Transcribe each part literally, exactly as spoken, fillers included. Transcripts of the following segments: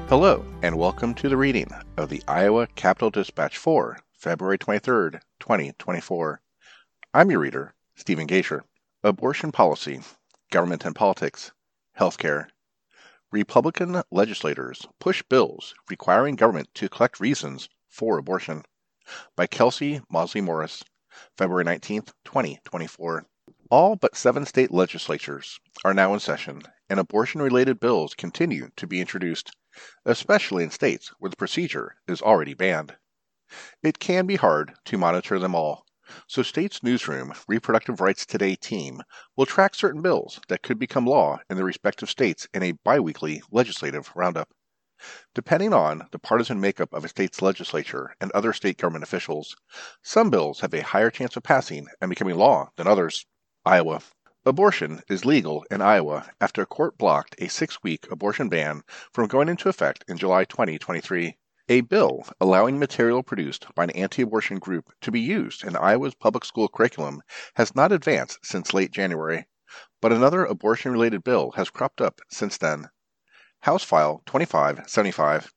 Hello, and welcome to the reading of the Iowa Capitol Dispatch for February twenty-third, twenty twenty-four. I'm your reader, Stephen Gaisher. Abortion policy, government and politics, healthcare. Republican legislators push bills requiring government to collect reasons for abortion. By Kelsey Mosley Morris, February nineteenth, twenty twenty-four. All but seven state legislatures are now in session, and abortion-related bills continue to be introduced, especially in states where the procedure is already banned. It can be hard to monitor them all, so States Newsroom Reproductive Rights Today team will track certain bills that could become law in their respective states in a biweekly legislative roundup. Depending on the partisan makeup of a state's legislature and other state government officials, some bills have a higher chance of passing and becoming law than others. Iowa. Abortion is legal in Iowa after a court blocked a six-week abortion ban from going into effect in July twenty twenty-three. A bill allowing material produced by an anti-abortion group to be used in Iowa's public school curriculum has not advanced since late January, but another abortion-related bill has cropped up since then. House File twenty-five seventy-five.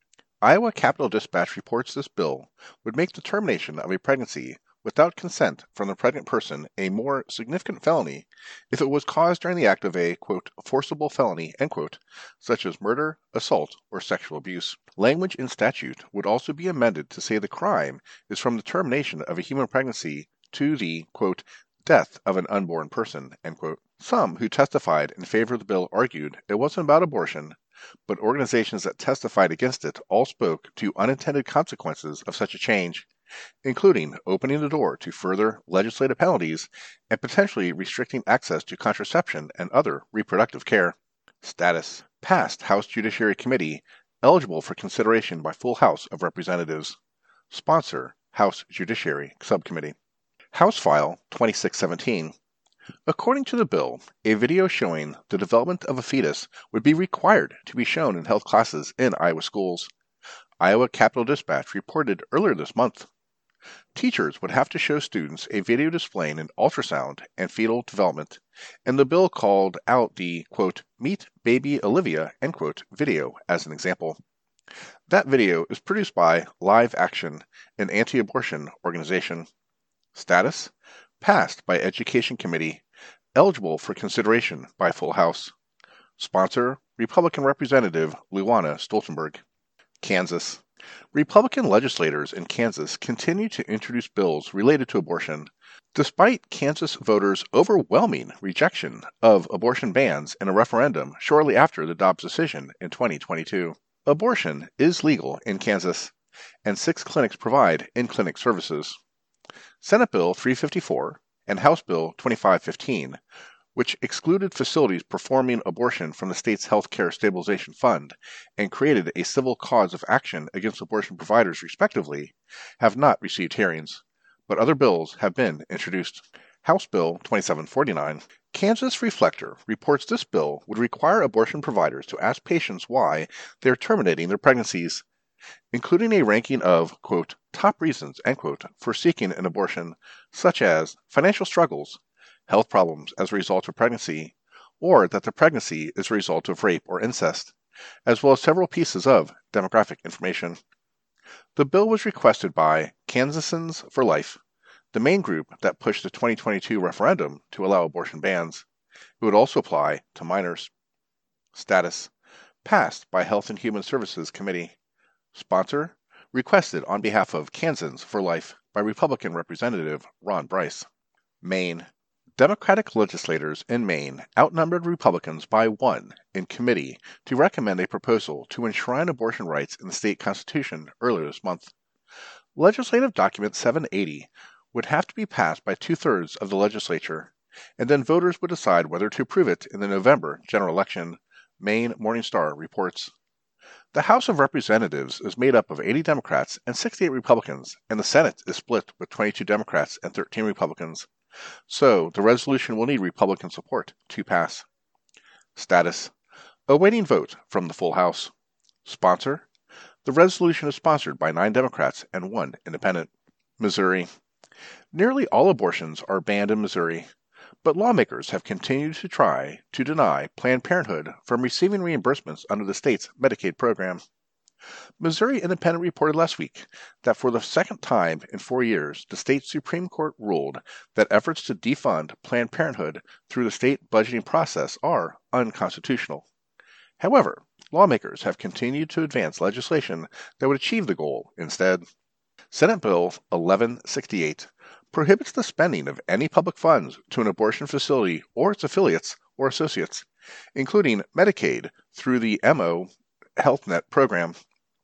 Iowa Capitol Dispatch reports this bill would make the termination of a pregnancy without consent from the pregnant person a more significant felony if it was caused during the act of a, quote, forcible felony, end quote, such as murder, assault, or sexual abuse. Language in statute would also be amended to say the crime is from the termination of a human pregnancy to the, quote, death of an unborn person, end quote. Some who testified in favor of the bill argued it wasn't about abortion, but organizations that testified against it all spoke to unintended consequences of such a change, including opening the door to further legislative penalties and potentially restricting access to contraception and other reproductive care. Status. Passed House Judiciary Committee, eligible for consideration by full House of Representatives. Sponsor, House Judiciary Subcommittee. House File twenty-six seventeen. According to the bill, a video showing the development of a fetus would be required to be shown in health classes in Iowa schools. Iowa Capitol Dispatch reported earlier this month. Teachers would have to show students a video displaying an ultrasound and fetal development, and the bill called out the, quote, Meet Baby Olivia, end quote, video as an example. That video is produced by Live Action, an anti-abortion organization. Status. Passed by Education Committee, eligible for consideration by full House. Sponsor, Republican Representative Luana Stoltenberg. Kansas. Republican legislators in Kansas continue to introduce bills related to abortion, despite Kansas voters' overwhelming rejection of abortion bans in a referendum shortly after the Dobbs decision in twenty twenty-two. Abortion is legal in Kansas, and six clinics provide in-clinic services. Senate Bill three fifty-four and House Bill twenty-five fifteen, which excluded facilities performing abortion from the state's Health Care Stabilization Fund and created a civil cause of action against abortion providers respectively, have not received hearings, but other bills have been introduced. House Bill twenty-seven forty-nine. Kansas Reflector reports this bill would require abortion providers to ask patients why they are terminating their pregnancies, including a ranking of, quote, top reasons, end quote, for seeking an abortion, such as financial struggles, health problems as a result of pregnancy, or that the pregnancy is a result of rape or incest, as well as several pieces of demographic information. The bill was requested by Kansasans for Life, the main group that pushed the twenty twenty-two referendum to allow abortion bans. It would also apply to minors. Status. Passed by Health and Human Services Committee. Sponsor, requested on behalf of Kansans for Life by Republican Representative Ron Bryce. Maine. Democratic legislators in Maine outnumbered Republicans by one in committee to recommend a proposal to enshrine abortion rights in the state constitution earlier this month. Legislative Document seven eighty would have to be passed by two-thirds of the legislature, and then voters would decide whether to approve it in the November general election, Maine Morning Star reports. The House of Representatives is made up of eighty Democrats and sixty-eight Republicans, and the Senate is split with twenty-two Democrats and thirteen Republicans. So, the resolution will need Republican support to pass. Status. Awaiting vote from the full House. Sponsor. The resolution is sponsored by nine Democrats and one independent. Missouri. Nearly all abortions are banned in Missouri, But lawmakers have continued to try to deny Planned Parenthood from receiving reimbursements under the state's Medicaid program. Missouri Independent reported last week that for the second time in four years, the state Supreme Court ruled that efforts to defund Planned Parenthood through the state budgeting process are unconstitutional. However, lawmakers have continued to advance legislation that would achieve the goal instead. Senate Bill eleven sixty-eight prohibits the spending of any public funds to an abortion facility or its affiliates or associates, including Medicaid through the M O HealthNet program.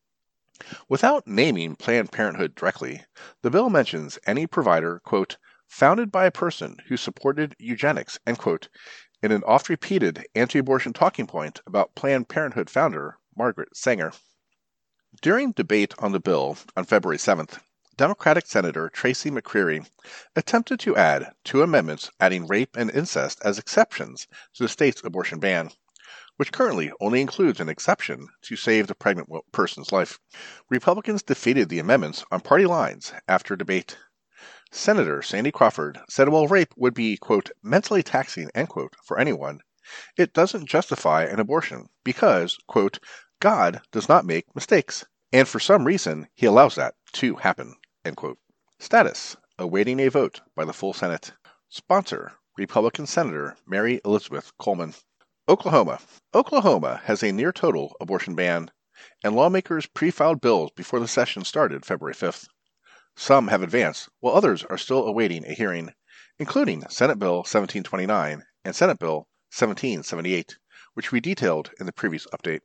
Without naming Planned Parenthood directly, the bill mentions any provider, quote, founded by a person who supported eugenics, end quote, in an oft-repeated anti-abortion talking point about Planned Parenthood founder Margaret Sanger. During debate on the bill on February seventh, Democratic Senator Tracy McCreary attempted to add two amendments adding rape and incest as exceptions to the state's abortion ban, which currently only includes an exception to save the pregnant person's life. Republicans defeated the amendments on party lines after debate. Senator Sandy Crawford said while rape would be, quote, mentally taxing, end quote, for anyone, it doesn't justify an abortion because, quote, God does not make mistakes, and for some reason he allows that to happen, end quote. Status: awaiting a vote by the full Senate. Sponsor: Republican Senator Mary Elizabeth Coleman. Oklahoma. Oklahoma has a near-total abortion ban, and lawmakers pre-filed bills before the session started February fifth. Some have advanced, while others are still awaiting a hearing, including Senate Bill seventeen twenty-nine and Senate Bill seventeen seventy-eight, which we detailed in the previous update.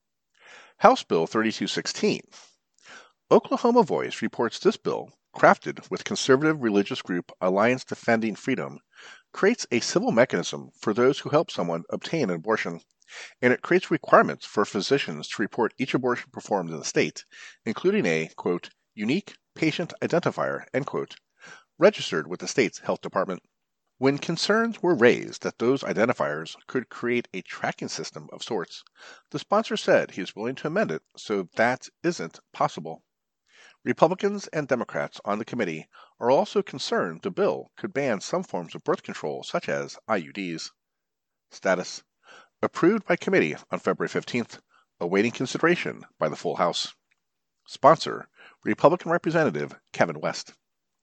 House Bill thirty-two sixteen. Oklahoma Voice reports this bill, crafted with conservative religious group Alliance Defending Freedom, creates a civil mechanism for those who help someone obtain an abortion, and it creates requirements for physicians to report each abortion performed in the state, including a, quote, unique patient identifier, end quote, registered with the state's health department. When concerns were raised that those identifiers could create a tracking system of sorts, the sponsor said he is willing to amend it so that isn't possible. Republicans and Democrats on the committee are also concerned the bill could ban some forms of birth control, such as I U Ds. Status: approved by committee on February fifteenth, awaiting consideration by the full House. Sponsor: Republican Representative Kevin West.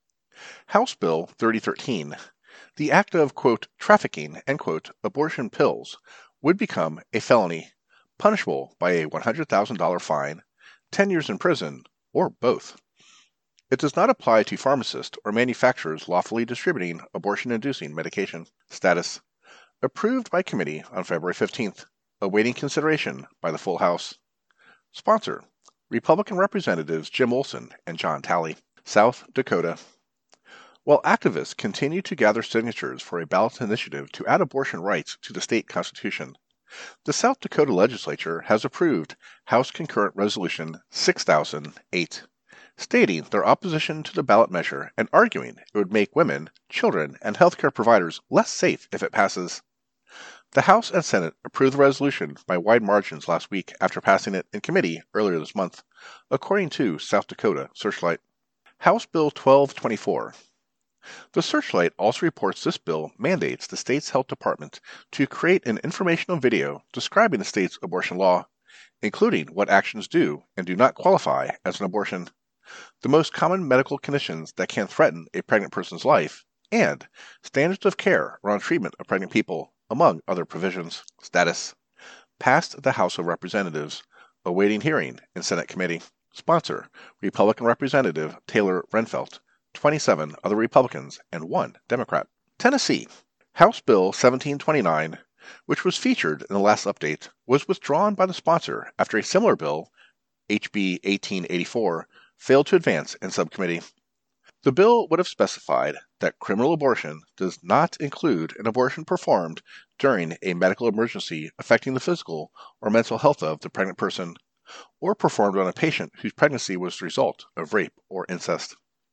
House Bill thirty thirteen. The act of, quote, trafficking, end quote, abortion pills would become a felony, punishable by a one hundred thousand dollars fine, ten years in prison, or both. It does not apply to pharmacists or manufacturers lawfully distributing abortion-inducing medication. Status: approved by committee on February fifteenth, awaiting consideration by the full House. Sponsor: Republican Representatives Jim Olson and John Talley. South Dakota. While activists continue to gather signatures for a ballot initiative to add abortion rights to the state constitution, the South Dakota legislature has approved House Concurrent Resolution six thousand eight, stating their opposition to the ballot measure and arguing it would make women, children, and healthcare providers less safe if it passes. The House and Senate approved the resolution by wide margins last week after passing it in committee earlier this month, according to South Dakota Searchlight. House Bill twelve twenty-four. The Searchlight also reports this bill mandates the state's health department to create an informational video describing the state's abortion law, including what actions do and do not qualify as an abortion, the most common medical conditions that can threaten a pregnant person's life, and standards of care around treatment of pregnant people, among other provisions. Status: passed the House of Representatives, awaiting hearing in Senate committee. Sponsor: Republican Representative Taylor Renfelt, twenty-seven other Republicans, and one Democrat. Tennessee. House Bill seventeen twenty-nine, which was featured in the last update, was withdrawn by the sponsor after a similar bill, H B eighteen eighty-four, failed to advance in subcommittee. The bill would have specified that criminal abortion does not include an abortion performed during a medical emergency affecting the physical or mental health of the pregnant person, or performed on a patient whose pregnancy was the result of rape or incest.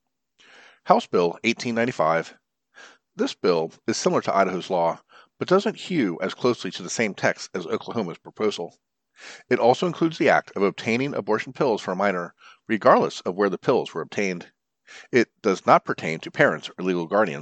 House Bill eighteen ninety-five. This bill is similar to Idaho's law, but doesn't hew as closely to the same text as Oklahoma's proposal. It also includes the act of obtaining abortion pills for a minor, regardless of where the pills were obtained. It does not pertain to parents or legal guardians,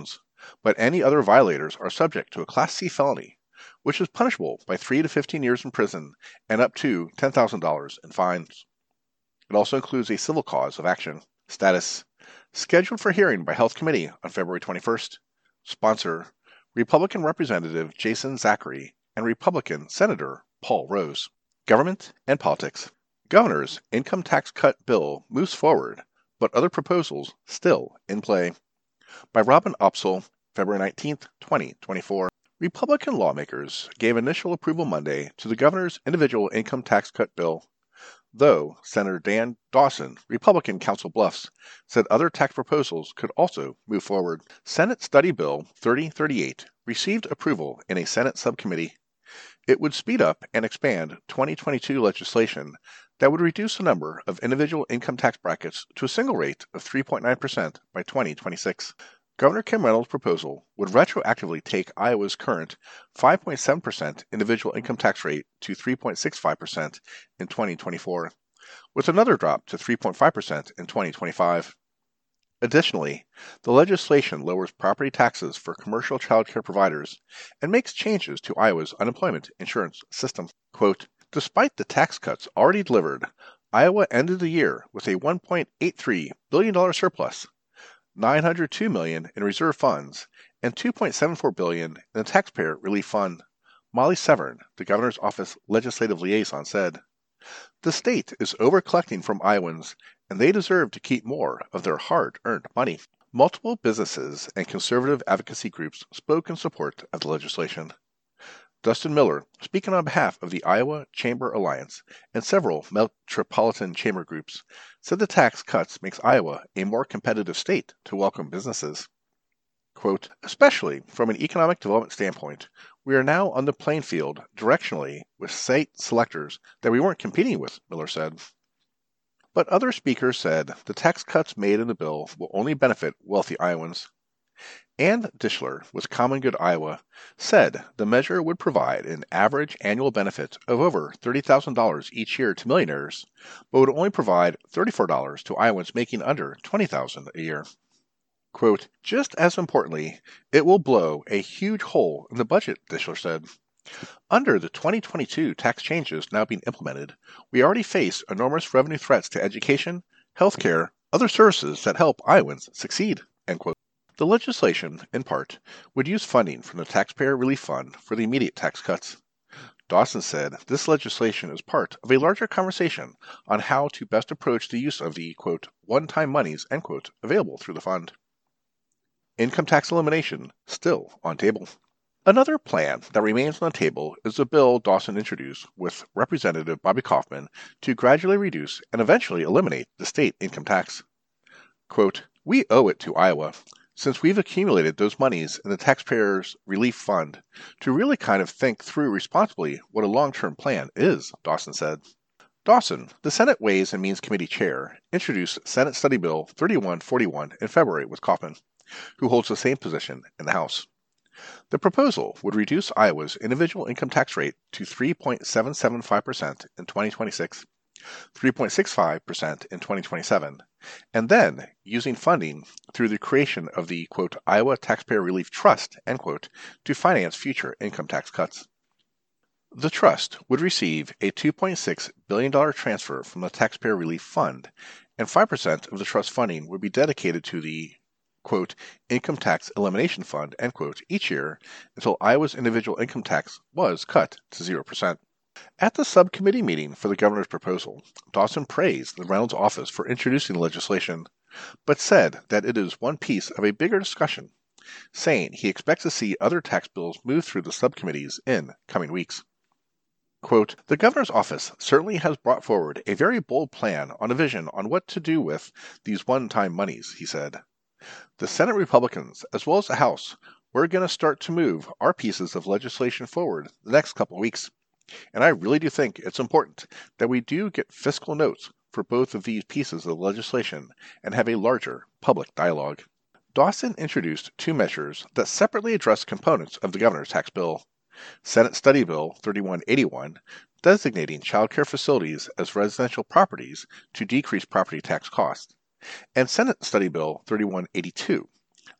but any other violators are subject to a Class C felony, which is punishable by three to fifteen years in prison and up to ten thousand dollars in fines. It also includes a civil cause of action. Status: scheduled for hearing by Health Committee on February twenty-first. Sponsor: Republican Representative Jason Zachary and Republican Senator Paul Rose. Government and politics. Governor's income tax cut bill moves forward, but other proposals still in play. By Robin Opsahl, February nineteenth, twenty twenty-four. Republican lawmakers gave initial approval Monday to the governor's individual income tax cut bill, though Senator Dan Dawson, Republican Council Bluffs, said other tax proposals could also move forward. Senate Study Bill thirty thirty-eight received approval in a Senate subcommittee. It would speed up and expand twenty twenty-two legislation that would reduce the number of individual income tax brackets to a single rate of three point nine percent by twenty twenty-six. Governor Kim Reynolds' proposal would retroactively take Iowa's current five point seven percent individual income tax rate to three point six five percent in twenty twenty-four, with another drop to three point five percent in twenty twenty-five. Additionally, the legislation lowers property taxes for commercial child care providers and makes changes to Iowa's unemployment insurance system. Quote, despite the tax cuts already delivered, Iowa ended the year with a one point eight three billion dollars surplus, nine hundred two million dollars in reserve funds, and two point seven four billion dollars in the Taxpayer Relief Fund. Molly Severn, the governor's office legislative liaison, said, the state is over-collecting from Iowans, and they deserve to keep more of their hard-earned money. Multiple businesses and conservative advocacy groups spoke in support of the legislation. Dustin Miller, speaking on behalf of the Iowa Chamber Alliance and several metropolitan chamber groups, said the tax cuts makes Iowa a more competitive state to welcome businesses. Quote, especially from an economic development standpoint, we are now on the playing field directionally with state selectors that we weren't competing with, Miller said. But other speakers said the tax cuts made in the bill will only benefit wealthy Iowans. Ann Dishler with Common Good Iowa said the measure would provide an average annual benefit of over thirty thousand dollars each year to millionaires, but would only provide thirty-four dollars to Iowans making under twenty thousand dollars a year. Quote, just as importantly, it will blow a huge hole in the budget, Dishler said. Under the twenty twenty-two tax changes now being implemented, we already face enormous revenue threats to education, healthcare, other services that help Iowans succeed, end quote. The legislation, in part, would use funding from the Taxpayer Relief Fund for the immediate tax cuts. Dawson said this legislation is part of a larger conversation on how to best approach the use of the, quote, one-time monies, end quote, available through the fund. Income tax elimination still on table. Another plan that remains on the table is the bill Dawson introduced with Representative Bobby Kaufman to gradually reduce and eventually eliminate the state income tax. Quote, we owe it to Iowa, since we've accumulated those monies in the Taxpayers Relief Fund, to really kind of think through responsibly what a long-term plan is, Dawson said. Dawson, the Senate Ways and Means Committee chair, introduced Senate Study Bill thirty-one forty-one in February with Kaufman, who holds the same position in the House. The proposal would reduce Iowa's individual income tax rate to three point seven seven five percent in twenty twenty-six, three point six five percent in twenty twenty-seven, and then using funding through the creation of the, quote, Iowa Taxpayer Relief Trust, end quote, to finance future income tax cuts. The trust would receive a two point six billion dollars transfer from the Taxpayer Relief Fund, and five percent of the trust funding would be dedicated to the, quote, Income Tax Elimination Fund, end quote, each year until Iowa's individual income tax was cut to zero percent. At the subcommittee meeting for the governor's proposal, Dawson praised the Reynolds office for introducing the legislation, but said that it is one piece of a bigger discussion, saying he expects to see other tax bills move through the subcommittees in coming weeks. Quote, the governor's office certainly has brought forward a very bold plan on a vision on what to do with these one-time monies, he said. The Senate Republicans, as well as the House, we're going to start to move our pieces of legislation forward the next couple of weeks. And I really do think it's important that we do get fiscal notes for both of these pieces of legislation and have a larger public dialogue. Dawson introduced two measures that separately address components of the governor's tax bill. Senate Study Bill thirty-one eighty-one, designating child care facilities as residential properties to decrease property tax costs, and Senate Study Bill thirty-one eighty-two,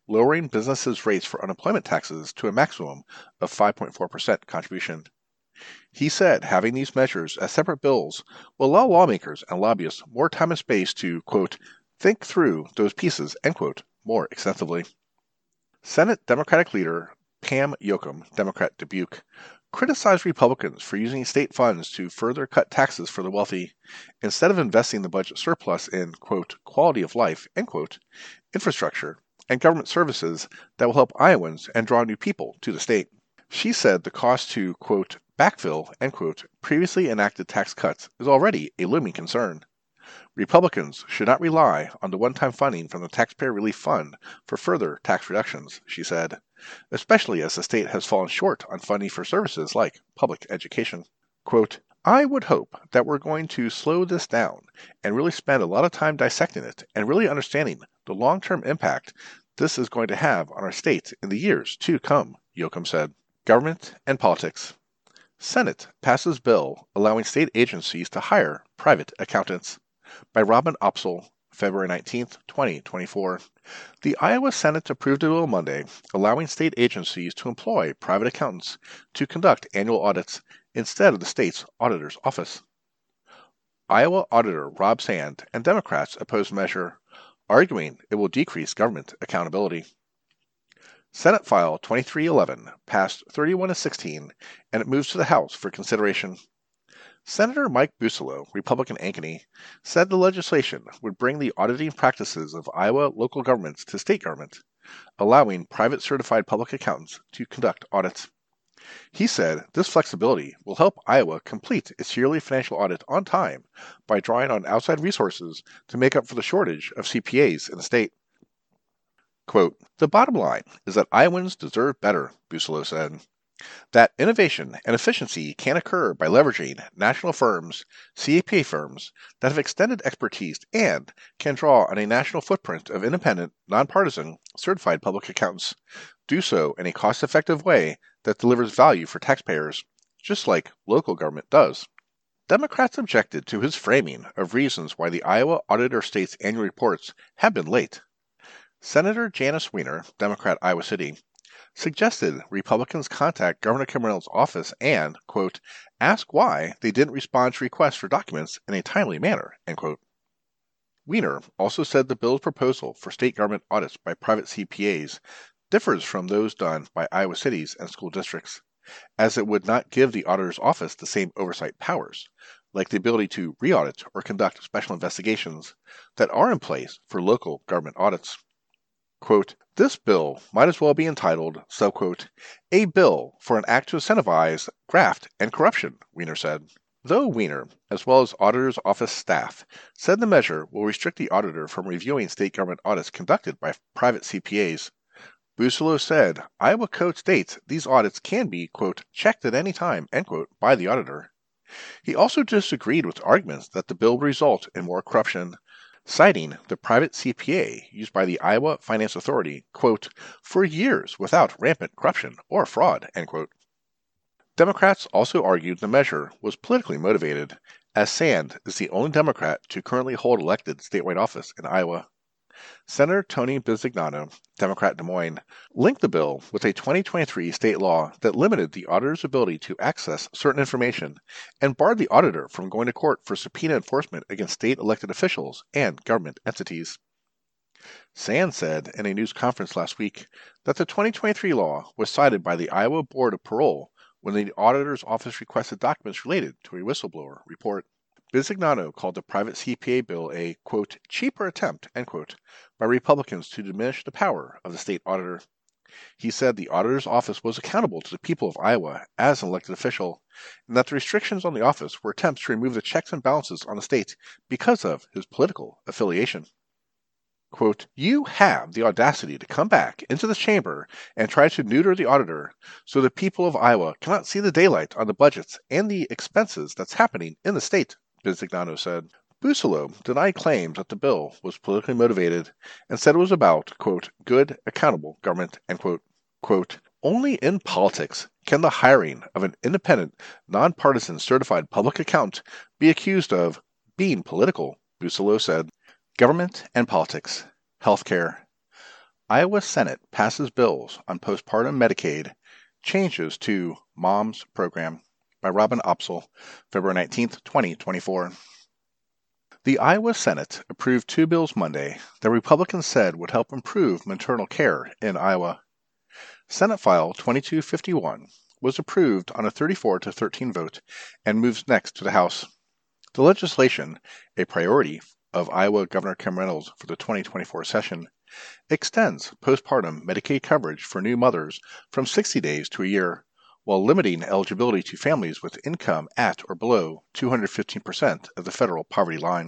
lowering businesses' rates for unemployment taxes to a maximum of five point four percent contribution. He said having these measures as separate bills will allow lawmakers and lobbyists more time and space to, quote, think through those pieces, end quote, more extensively. Senate Democratic leader Pam Yoakum, Democrat Dubuque, criticized Republicans for using state funds to further cut taxes for the wealthy instead of investing the budget surplus in, quote, quality of life, end quote, infrastructure, and government services that will help Iowans and draw new people to the state. She said the cost to, quote, backfill, end quote, previously enacted tax cuts is already a looming concern. Republicans should not rely on the one-time funding from the Taxpayer Relief Fund for further tax reductions, she said, especially as the state has fallen short on funding for services like public education. Quote, I would hope that we're going to slow this down and really spend a lot of time dissecting it and really understanding the long-term impact this is going to have on our state in the years to come, Yoakum said. Government and politics. Senate passes bill allowing state agencies to hire private accountants. By Robin Opsahl, February nineteenth, twenty twenty-four. The Iowa Senate approved a bill Monday allowing state agencies to employ private accountants to conduct annual audits instead of the state's auditor's office. Iowa Auditor Rob Sand and Democrats opposed the measure, arguing it will decrease government accountability. Senate File twenty-three eleven passed thirty-one to sixteen, and it moves to the House for consideration. Senator Mike Buccellaut, Republican Ankeny, said the legislation would bring the auditing practices of Iowa local governments to state government, allowing private certified public accountants to conduct audits. He said this flexibility will help Iowa complete its yearly financial audit on time by drawing on outside resources to make up for the shortage of C P As in the state. Quote, the bottom line is that Iowans deserve better, Buccellaut said. That innovation and efficiency can occur by leveraging national firms, C P A firms, that have extended expertise and can draw on a national footprint of independent, nonpartisan, certified public accountants, do so in a cost-effective way that delivers value for taxpayers, just like local government does. Democrats objected to his framing of reasons why the Iowa Auditor State's annual reports have been late. Senator Janice Weiner, Democrat, Iowa City, suggested Republicans contact Governor Kim Reynolds' office and, quote, ask why they didn't respond to requests for documents in a timely manner, end quote. Weiner also said the bill's proposal for state government audits by private C P As differs from those done by Iowa cities and school districts, as it would not give the auditor's office the same oversight powers, like the ability to re-audit or conduct special investigations that are in place for local government audits. Quote, this bill might as well be entitled, subquote, a bill for an act to incentivize graft and corruption, Weiner said. Though Weiner, as well as auditor's office staff, said the measure will restrict the auditor from reviewing state government audits conducted by private C P As, Buccellaut said Iowa Code states these audits can be, quote, checked at any time, end quote, by the auditor. He also disagreed with arguments that the bill would result in more corruption, citing the private C P A used by the Iowa Finance Authority, quote, for years without rampant corruption or fraud, end quote. Democrats also argued the measure was politically motivated, as Sand is the only Democrat to currently hold elected statewide office in Iowa. Senator Tony Bisignano, Democrat Des Moines, linked the bill with a twenty twenty-three state law that limited the auditor's ability to access certain information and barred the auditor from going to court for subpoena enforcement against state elected officials and government entities. Sand said in a news conference last week that the twenty twenty-three law was cited by the Iowa Board of Parole when the auditor's office requested documents related to a whistleblower report. Bisignano called the private C P A bill a, quote, cheaper attempt, end quote, by Republicans to diminish the power of the state auditor. He said the auditor's office was accountable to the people of Iowa as an elected official, and that the restrictions on the office were attempts to remove the checks and balances on the state because of his political affiliation. Quote, you have the audacity to come back into the chamber and try to neuter the auditor so the people of Iowa cannot see the daylight on the budgets and the expenses that's happening in the state, Bisignano said. Buccellaut denied claims that the bill was politically motivated and said it was about, quote, good, accountable government, end quote. Quote, only in politics can the hiring of an independent, nonpartisan certified public accountant be accused of being political, Buccellaut said. Government and politics. Healthcare. Iowa Senate passes bills on postpartum Medicaid, changes to Mom's Program by Robin Opsel, February nineteenth, twenty twenty-four. The Iowa Senate approved two bills Monday that Republicans said would help improve maternal care in Iowa. Senate File twenty-two fifty-one was approved on a thirty-four to thirteen vote and moves next to the House. The legislation, a priority of Iowa Governor Kim Reynolds for the twenty twenty-four session, extends postpartum Medicaid coverage for new mothers from sixty days to a year, while limiting eligibility to families with income at or below two hundred fifteen percent of the federal poverty line.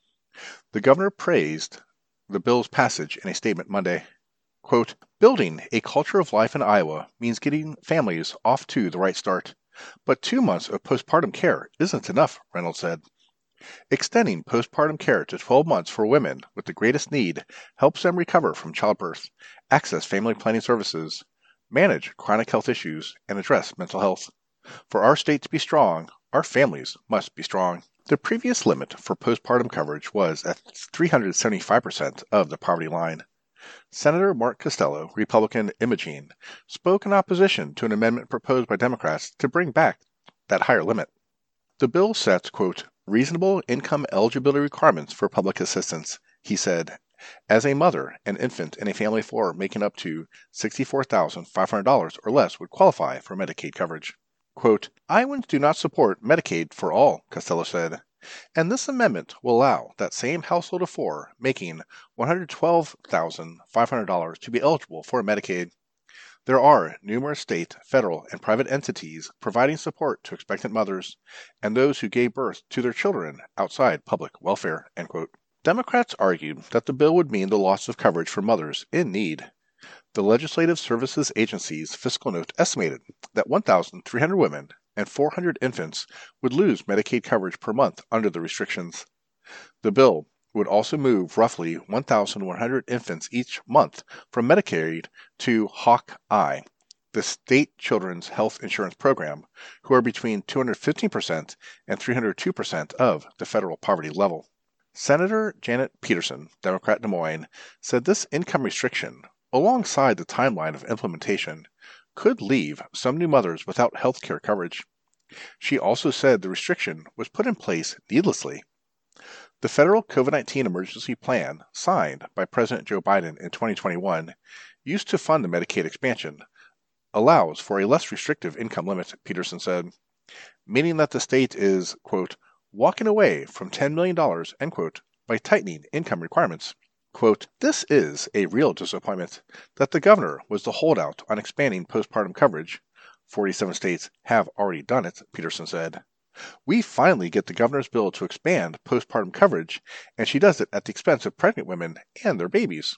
The governor praised the bill's passage in a statement Monday. Quote, "Building a culture of life in Iowa means getting families off to the right start, but two months of postpartum care isn't enough," Reynolds said. Extending postpartum care to twelve months for women with the greatest need helps them recover from childbirth, access family planning services, manage chronic health issues, and address mental health. For our state to be strong, our families must be strong. The previous limit for postpartum coverage was at three hundred seventy-five percent of the poverty line. Senator Mark Costello, Republican Imogene, spoke in opposition to an amendment proposed by Democrats to bring back that higher limit. The bill sets, quote, "reasonable income eligibility requirements for public assistance," he said, as a mother and infant in a family of four making up to sixty-four thousand five hundred dollars or less would qualify for Medicaid coverage. Quote, "Iowans do not support Medicaid for all," Costello said, "and this amendment will allow that same household of four making one hundred twelve thousand five hundred dollars to be eligible for Medicaid. There are numerous state, federal, and private entities providing support to expectant mothers and those who gave birth to their children outside public welfare." End quote. Democrats argued that the bill would mean the loss of coverage for mothers in need. The Legislative Services Agency's fiscal note estimated that one thousand three hundred women and four hundred infants would lose Medicaid coverage per month under the restrictions. The bill would also move roughly one thousand one hundred infants each month from Medicaid to Hawkeye, the state children's health insurance program, who are between two hundred fifteen percent and three hundred two percent of the federal poverty level. Senator Janet Peterson, Democrat Des Moines, said this income restriction, alongside the timeline of implementation, could leave some new mothers without health care coverage. She also said the restriction was put in place needlessly. The federal COVID nineteen emergency plan, signed by President Joe Biden in twenty twenty-one, used to fund the Medicaid expansion, allows for a less restrictive income limit, Peterson said, meaning that the state is, quote, "walking away from ten million dollars, end quote, by tightening income requirements." Quote, "This is a real disappointment that the governor was the holdout on expanding postpartum coverage. forty-seven states have already done it," Peterson said. "We finally get the governor's bill to expand postpartum coverage, and she does it at the expense of pregnant women and their babies."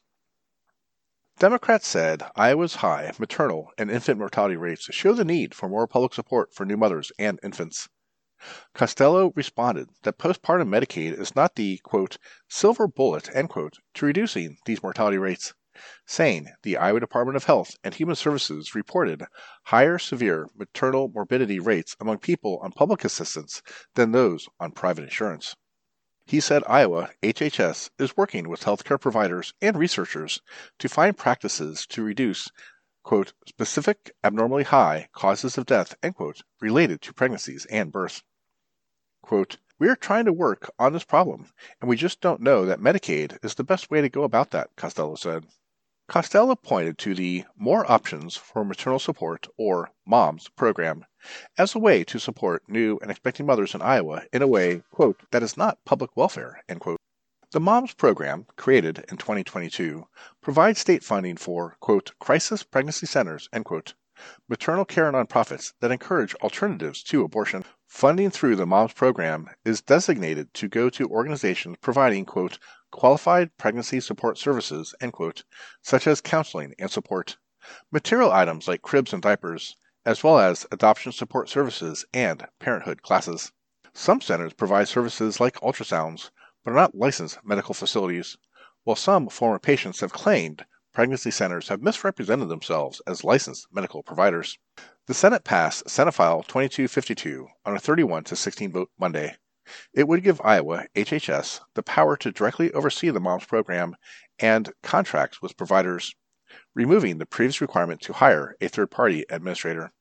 Democrats said Iowa's high maternal and infant mortality rates show the need for more public support for new mothers and infants. Costello responded that postpartum Medicaid is not the, quote, "silver bullet," end quote, to reducing these mortality rates, saying the Iowa Department of Health and Human Services reported higher severe maternal morbidity rates among people on public assistance than those on private insurance. He said Iowa H H S is working with healthcare providers and researchers to find practices to reduce, quote, "specific abnormally high causes of death," end quote, related to pregnancies and birth. Quote, "We are trying to work on this problem, and we just don't know that Medicaid is the best way to go about that," Costello said. Costello pointed to the More Options for Maternal Support, or MOMS, program as a way to support new and expecting mothers in Iowa in a way, quote, "that is not public welfare," end quote. The MOMS program, created in twenty twenty-two, provides state funding for, quote, "crisis pregnancy centers," end quote, maternal care nonprofits that encourage alternatives to abortion. Funding through the MOMS program is designated to go to organizations providing, quote, "qualified pregnancy support services," end quote, such as counseling and support, material items like cribs and diapers, as well as adoption support services and parenthood classes. Some centers provide services like ultrasounds, but are not licensed medical facilities, while some former patients have claimed pregnancy centers have misrepresented themselves as licensed medical providers. The Senate passed Senate File twenty-two fifty-two on a thirty-one to sixteen vote Monday. It would give Iowa H H S the power to directly oversee the MOMS program and contracts with providers. removing the previous requirement to hire a third-party administrator.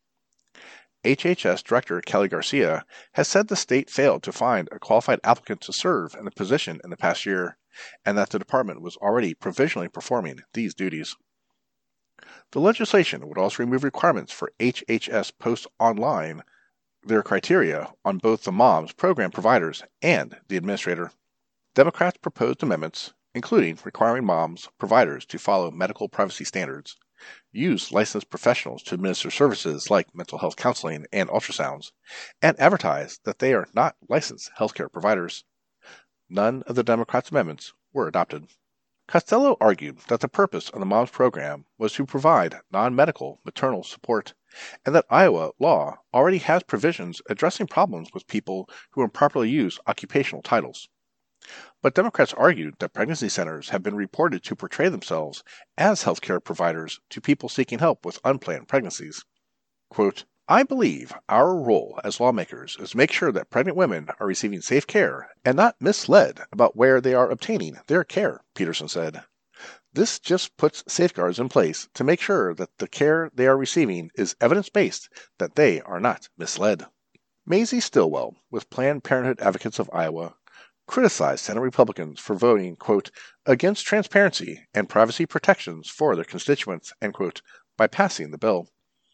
H H S Director Kelly Garcia has said the state failed to find a qualified applicant to serve in the position in the past year, and that the department was already provisionally performing these duties. The legislation would also remove requirements for H H S posts online, their criteria on both the MOMS program providers and the administrator. Democrats proposed amendments, including requiring MOMS providers to follow medical privacy standards, use licensed professionals to administer services like mental health counseling and ultrasounds, and advertise that they are not licensed healthcare providers. None of the Democrats' amendments were adopted. Costello argued that the purpose of the MOMS program was to provide non-medical maternal support, and that Iowa law already has provisions addressing problems with people who improperly use occupational titles. But Democrats argued that pregnancy centers have been reported to portray themselves as healthcare providers to people seeking help with unplanned pregnancies. Quote, I believe our role as lawmakers is to make sure that pregnant women are receiving safe care and not misled about where they are obtaining their care, Peterson said. This just puts safeguards in place to make sure that the care they are receiving is evidence-based, that they are not misled. Mazie Stillwell, with Planned Parenthood Advocates of Iowa, criticized Senate Republicans for voting, quote, against transparency and privacy protections for their constituents, end quote, by passing the bill.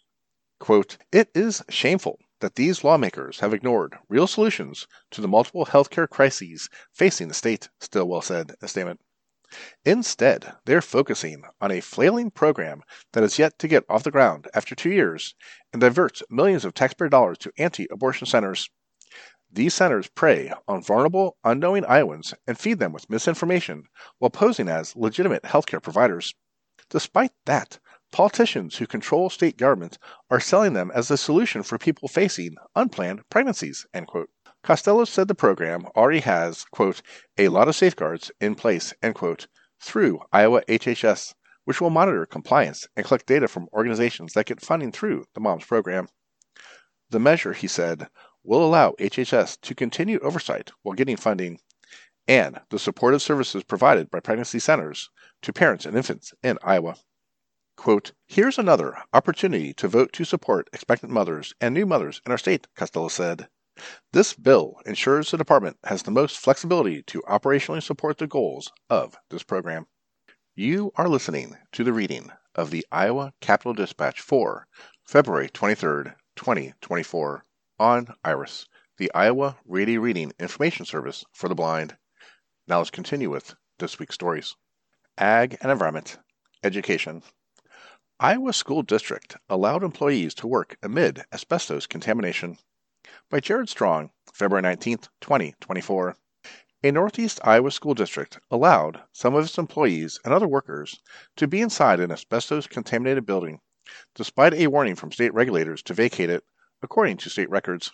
Quote, it is shameful that these lawmakers have ignored real solutions to the multiple healthcare crises facing the state, Stillwell said in a statement. Instead, they're focusing on a flailing program that is yet to get off the ground after two years and diverts millions of taxpayer dollars to anti-abortion centers. These centers prey on vulnerable, unknowing Iowans and feed them with misinformation while posing as legitimate healthcare providers. Despite that, politicians who control state government are selling them as the solution for people facing unplanned pregnancies, end quote. Costello said the program already has, quote, a lot of safeguards in place, end quote, through Iowa H H S, which will monitor compliance and collect data from organizations that get funding through the MOMS program. The measure, he said, will allow H H S to continue oversight while getting funding and the supportive services provided by pregnancy centers to parents and infants in Iowa. Quote, here's another opportunity to vote to support expectant mothers and new mothers in our state, Costello said. This bill ensures the department has the most flexibility to operationally support the goals of this program. You are listening to the reading of the Iowa Capitol Dispatch for February twenty-third, twenty twenty-four on IRIS, the Iowa Radio Reading Information Service for the Blind. Now let's continue with this week's stories. Ag and Environment, Education. Iowa School District allowed employees to work amid asbestos contamination. By Jared Strong, February nineteenth, twenty twenty-four. A Northeast Iowa school district allowed some of its employees and other workers to be inside an asbestos-contaminated building, despite a warning from state regulators to vacate it, according to state records.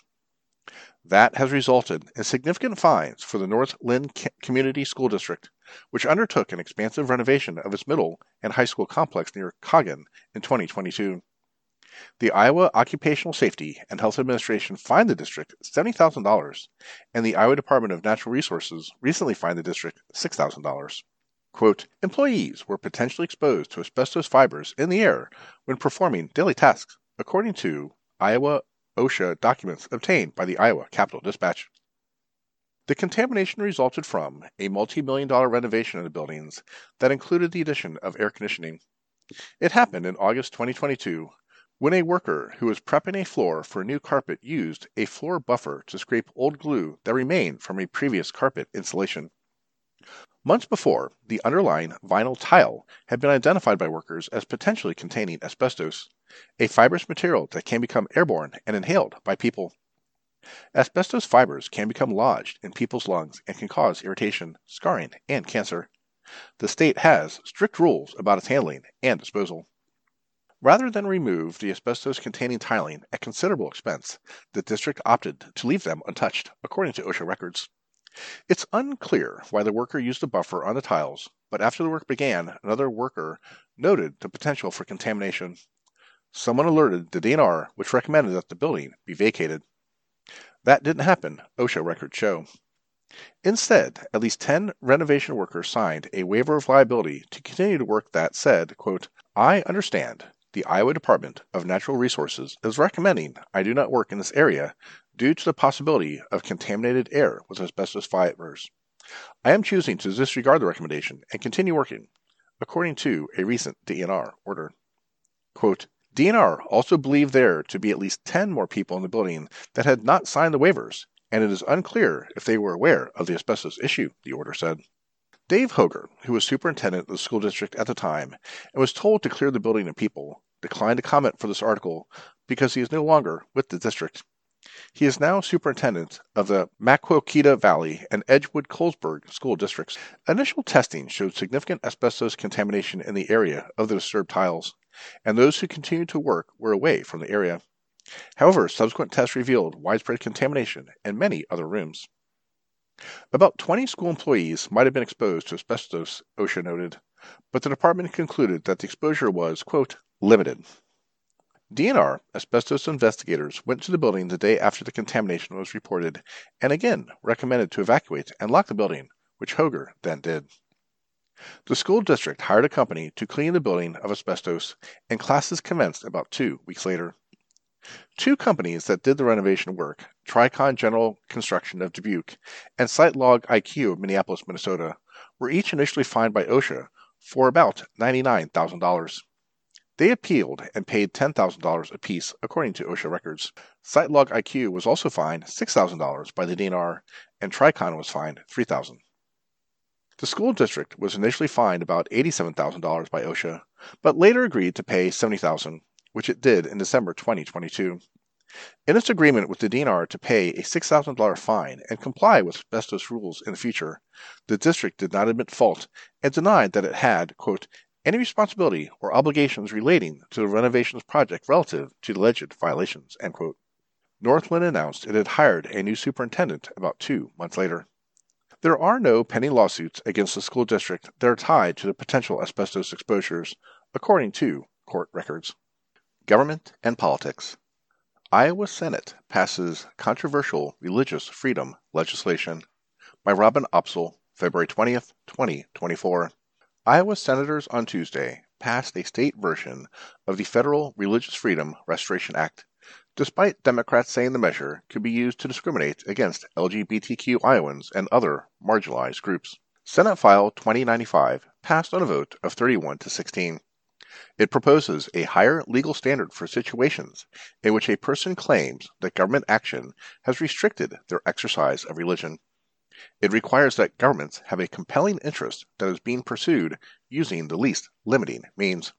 That has resulted in significant fines for the North Lynn Community School District, which undertook an expansive renovation of its middle and high school complex near Coggin in twenty twenty-two. The Iowa Occupational Safety and Health Administration fined the district seventy thousand dollars, and the Iowa Department of Natural Resources recently fined the district six thousand dollars. Quote, employees were potentially exposed to asbestos fibers in the air when performing daily tasks, according to Iowa OSHA documents obtained by the Iowa Capitol Dispatch. The contamination resulted from a multi-million dollar renovation of the buildings that included the addition of air conditioning. It happened in August twenty twenty-two, when a worker who was prepping a floor for a new carpet used a floor buffer to scrape old glue that remained from a previous carpet installation. Months before, the underlying vinyl tile had been identified by workers as potentially containing asbestos, a fibrous material that can become airborne and inhaled by people. Asbestos fibers can become lodged in people's lungs and can cause irritation, scarring, and cancer. The state has strict rules about its handling and disposal. Rather than remove the asbestos-containing tiling at considerable expense, the district opted to leave them untouched, according to OSHA records. It's unclear why the worker used the buffer on the tiles, but after the work began, another worker noted the potential for contamination. Someone alerted the D N R, which recommended that the building be vacated. That didn't happen, OSHA records show. Instead, at least ten renovation workers signed a waiver of liability to continue to work that said, quote, I understand the Iowa Department of Natural Resources is recommending I do not work in this area due to the possibility of contaminated air with asbestos fibers. I am choosing to disregard the recommendation and continue working, according to a recent D N R order. Quote, D N R also believed there to be at least ten more people in the building that had not signed the waivers, and it is unclear if they were aware of the asbestos issue, the order said. Dave Hoger, who was superintendent of the school district at the time and was told to clear the building of people, declined to comment for this article because he is no longer with the district. He is now superintendent of the Maquoketa Valley and Edgewood-Colesburg school districts. Initial testing showed significant asbestos contamination in the area of the disturbed tiles, and those who continued to work were away from the area. However, subsequent tests revealed widespread contamination in many other rooms. About twenty school employees might have been exposed to asbestos, OSHA noted, but the department concluded that the exposure was, quote, limited. D N R asbestos investigators went to the building the day after the contamination was reported and again recommended to evacuate and lock the building, which Hoger then did. The school district hired a company to clean the building of asbestos, and classes commenced about two weeks later. Two companies that did the renovation work, Tricon General Construction of Dubuque and SiteLog I Q of Minneapolis, Minnesota, were each initially fined by OSHA for about ninety-nine thousand dollars. They appealed and paid ten thousand dollars apiece, according to OSHA records. SiteLog I Q was also fined six thousand dollars by the D N R, and Tricon was fined three thousand dollars. The school district was initially fined about eighty-seven thousand dollars by OSHA, but later agreed to pay seventy thousand dollars, which it did in December twenty twenty-two. In its agreement with the D N R to pay a six thousand dollars fine and comply with asbestos rules in the future, the district did not admit fault and denied that it had, quote, any responsibility or obligations relating to the renovations project relative to the alleged violations, end quote. Northland announced it had hired a new superintendent about two months later. There are no pending lawsuits against the school district that are tied to the potential asbestos exposures, according to court records. Government and politics. Iowa Senate passes controversial religious freedom legislation. By Robin Opsahl, February twentieth, twenty twenty-four. Iowa senators on Tuesday passed a state version of the Federal Religious Freedom Restoration Act, despite Democrats saying the measure could be used to discriminate against L G B T Q Iowans and other marginalized groups. Senate File twenty ninety-five passed on a vote of thirty-one to sixteen. It proposes a higher legal standard for situations in which a person claims that government action has restricted their exercise of religion. It requires that governments have a compelling interest that is being pursued using the least limiting means.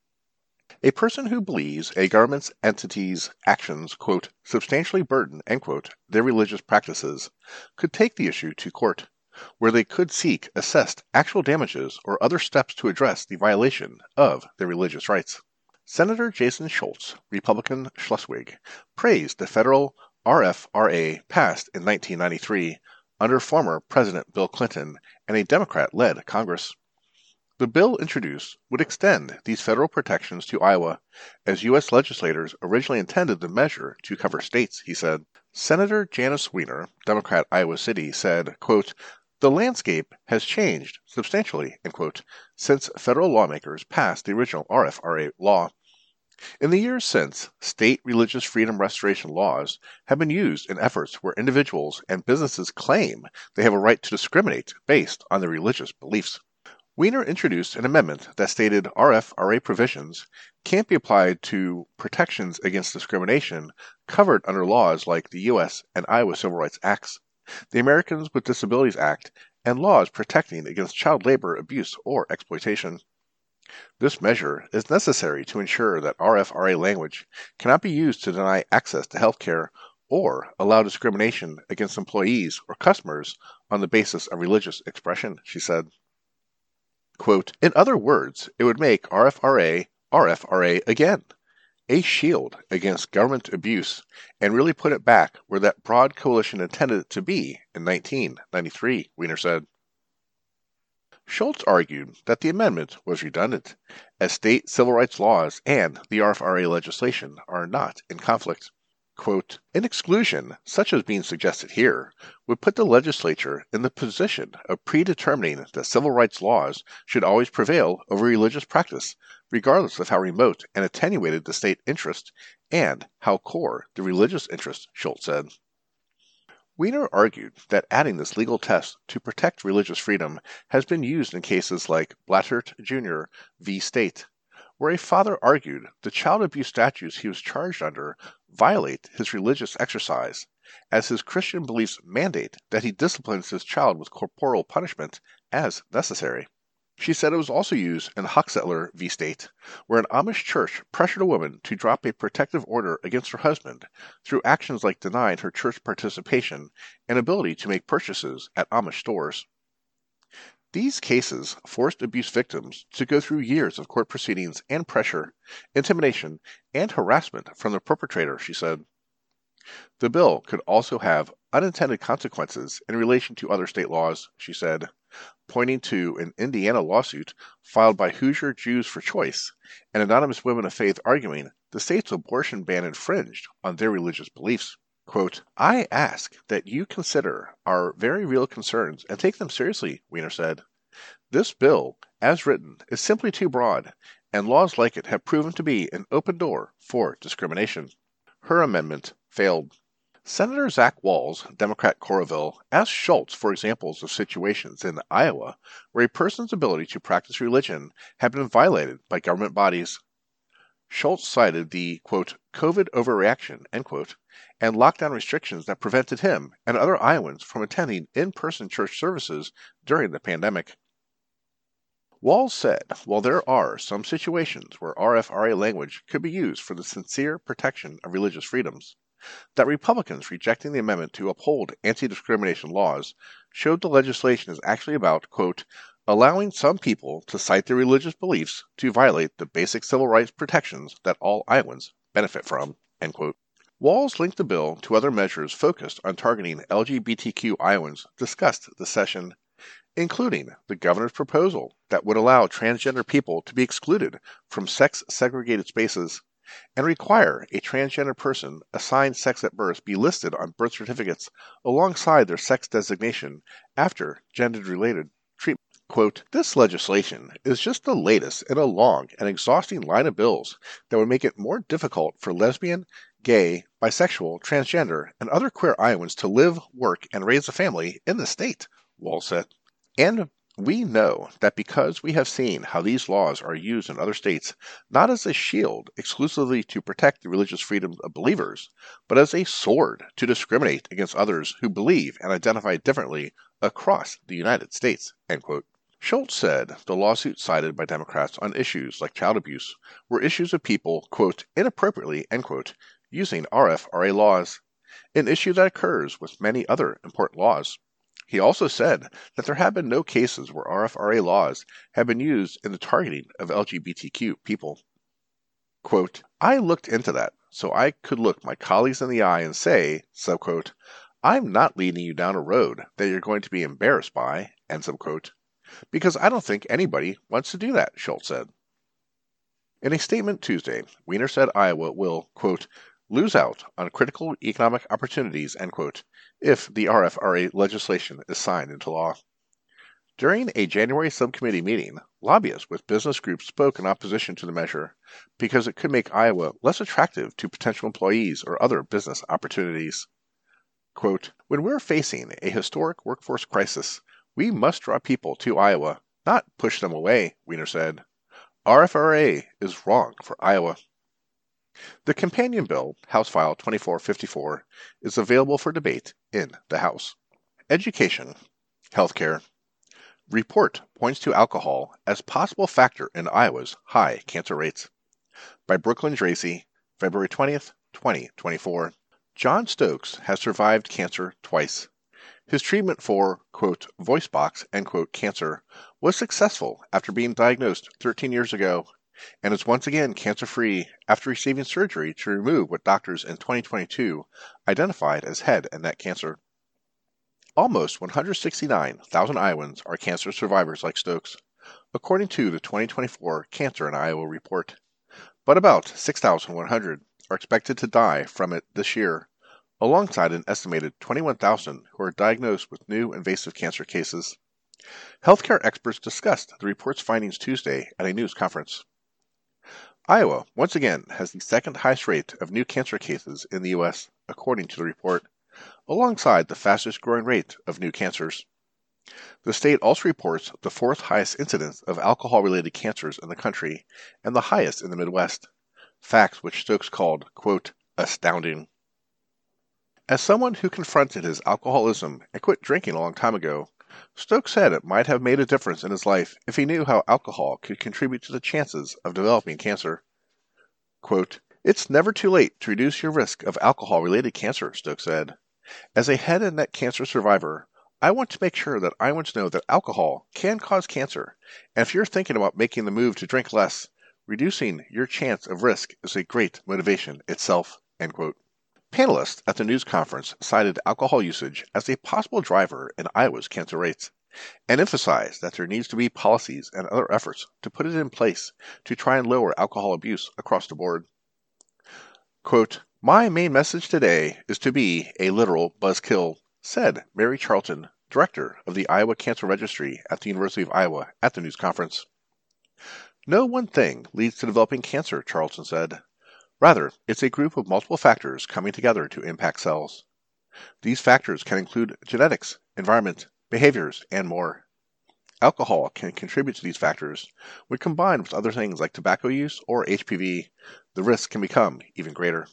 A person who believes a government's entity's actions, quote, substantially burden, end quote, their religious practices, could take the issue to court, where they could seek assessed actual damages or other steps to address the violation of their religious rights. Senator Jason Schultz, Republican Schleswig, praised the federal R F R A passed in nineteen ninety-three under former President Bill Clinton and a Democrat-led Congress. The bill introduced would extend these federal protections to Iowa, as U S legislators originally intended the measure to cover states, he said. Senator Janice Weiner, Democrat Iowa City, said, quote, the landscape has changed substantially, end quote, since federal lawmakers passed the original R F R A law. In the years since, state religious freedom restoration laws have been used in efforts where individuals and businesses claim they have a right to discriminate based on their religious beliefs. Weiner introduced an amendment that stated R F R A provisions can't be applied to protections against discrimination covered under laws like the U S and Iowa Civil Rights Acts, the Americans with Disabilities Act, and laws protecting against child labor, abuse, or exploitation. This measure is necessary to ensure that R F R A language cannot be used to deny access to health care or allow discrimination against employees or customers on the basis of religious expression, she said. Quote, in other words, it would make R F R A R F R A again, a shield against government abuse, and really put it back where that broad coalition intended it to be in nineteen ninety-three, Weiner said. Schultz argued that the amendment was redundant, as state civil rights laws and the R F R A legislation are not in conflict. Quote, an exclusion, such as being suggested here, would put the legislature in the position of predetermining that civil rights laws should always prevail over religious practice, regardless of how remote and attenuated the state interest and how core the religious interest, Schultz said. Wiener argued that adding this legal test to protect religious freedom has been used in cases like Blattert Junior v. State, where a father argued the child abuse statutes he was charged under violate his religious exercise, as his Christian beliefs mandate that he disciplines his child with corporal punishment as necessary. She said it was also used in Hochstetler v. State, where an Amish church pressured a woman to drop a protective order against her husband through actions like denying her church participation and ability to make purchases at Amish stores. These cases forced abuse victims to go through years of court proceedings and pressure, intimidation, and harassment from the perpetrator, she said. The bill could also have unintended consequences in relation to other state laws, she said, pointing to an Indiana lawsuit filed by Hoosier Jews for Choice and anonymous women of faith arguing the state's abortion ban infringed on their religious beliefs. Quote, I ask that you consider our very real concerns and take them seriously, Wiener said. This bill, as written, is simply too broad, and laws like it have proven to be an open door for discrimination. Her amendment failed. Senator Zach Wahls, Democrat Coralville, asked Schultz for examples of situations in Iowa where a person's ability to practice religion had been violated by government bodies. Schultz cited the, quote, COVID overreaction, end quote, and lockdown restrictions that prevented him and other Iowans from attending in-person church services during the pandemic. Wahls said, while there are some situations where R F R A language could be used for the sincere protection of religious freedoms, that Republicans rejecting the amendment to uphold anti-discrimination laws showed the legislation is actually about, quote, allowing some people to cite their religious beliefs to violate the basic civil rights protections that all Iowans benefit from, end quote. Wahls linked the bill to other measures focused on targeting L G B T Q Iowans discussed this session, including the governor's proposal that would allow transgender people to be excluded from sex-segregated spaces and require a transgender person assigned sex at birth be listed on birth certificates alongside their sex designation after gender-related treatment. Quote, this legislation is just the latest in a long and exhausting line of bills that would make it more difficult for lesbian, gay, bisexual, transgender, and other queer Iowans to live, work, and raise a family in the state, Wahls said. And we know that because we have seen how these laws are used in other states, not as a shield exclusively to protect the religious freedoms of believers, but as a sword to discriminate against others who believe and identify differently across the United States, end quote. Schultz said the lawsuit cited by Democrats on issues like child abuse were issues of people, quote, inappropriately, end quote, using R F R A laws, an issue that occurs with many other important laws. He also said that there have been no cases where R F R A laws have been used in the targeting of L G B T Q people. Quote, I looked into that so I could look my colleagues in the eye and say, subquote, I'm not leading you down a road that you're going to be embarrassed by, end subquote, because I don't think anybody wants to do that, Schultz said. In a statement Tuesday, Wiener said Iowa will, quote, lose out on critical economic opportunities, end quote, if the R F R A legislation is signed into law. During a January subcommittee meeting, lobbyists with business groups spoke in opposition to the measure because it could make Iowa less attractive to potential employees or other business opportunities. Quote, when we're facing a historic workforce crisis, we must draw people to Iowa, not push them away, Wiener said. R F R A is wrong for Iowa. The companion bill, House File twenty-four fifty-four, is available for debate in the House. Education. Healthcare. Report points to alcohol as possible factor in Iowa's high cancer rates. By Brooklyn Dracy, February twentieth, twenty twenty-four. John Stokes has survived cancer twice. His treatment for, quote, voice box, end quote, cancer was successful after being diagnosed thirteen years ago, and is once again cancer-free after receiving surgery to remove what doctors in twenty twenty-two identified as head and neck cancer. Almost one hundred sixty-nine thousand Iowans are cancer survivors like Stokes, according to the twenty twenty-four Cancer in Iowa report, but about six thousand one hundred are expected to die from it this year, alongside an estimated twenty-one thousand who are diagnosed with new invasive cancer cases. Healthcare experts discussed the report's findings Tuesday at a news conference. Iowa, once again, has the second highest rate of new cancer cases in the U S, according to the report, alongside the fastest growing rate of new cancers. The state also reports the fourth highest incidence of alcohol-related cancers in the country and the highest in the Midwest, facts which Stokes called, quote, astounding. As someone who confronted his alcoholism and quit drinking a long time ago, Stokes said it might have made a difference in his life if he knew how alcohol could contribute to the chances of developing cancer. Quote, "It's never too late to reduce your risk of alcohol-related cancer," Stokes said. "As a head and neck cancer survivor, I want to make sure that Iowans know that alcohol can cause cancer, and if you're thinking about making the move to drink less, reducing your chance of risk is a great motivation itself." End quote. Panelists at the news conference cited alcohol usage as a possible driver in Iowa's cancer rates, and emphasized that there needs to be policies and other efforts to put it in place to try and lower alcohol abuse across the board. Quote, "My main message today is to be a literal buzzkill," said Mary Charlton, director of the Iowa Cancer Registry at the University of Iowa, at the news conference. "No one thing leads to developing cancer," Charlton said. "Rather, it's a group of multiple factors coming together to impact cells. These factors can include genetics, environment, behaviors, and more. Alcohol can contribute to these factors. When combined with other things like tobacco use or H P V, the risk can become even greater."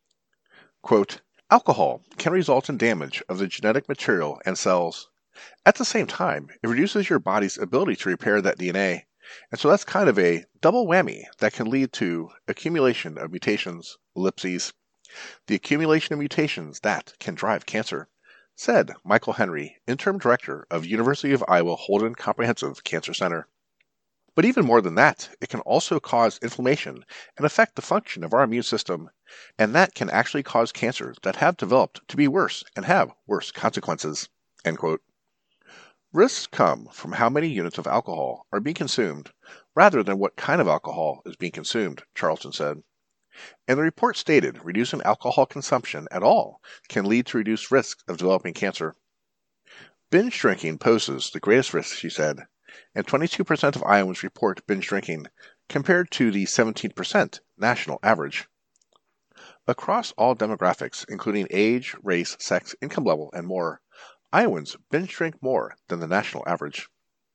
Quote, "Alcohol can result in damage of the genetic material and cells. At the same time, it reduces your body's ability to repair that D N A, and so that's kind of a double whammy that can lead to accumulation of mutations, ellipses, the accumulation of mutations that can drive cancer," said Michael Henry, interim director of University of Iowa Holden Comprehensive Cancer Center. "But even more than that, it can also cause inflammation and affect the function of our immune system, and that can actually cause cancers that have developed to be worse and have worse consequences." End quote. Risks come from how many units of alcohol are being consumed rather than what kind of alcohol is being consumed, Charlton said. And the report stated reducing alcohol consumption at all can lead to reduced risks of developing cancer. Binge drinking poses the greatest risk, she said, and twenty-two percent of Iowans report binge drinking, compared to the seventeen percent national average. Across all demographics, including age, race, sex, income level, and more, Iowans binge drink more than the national average.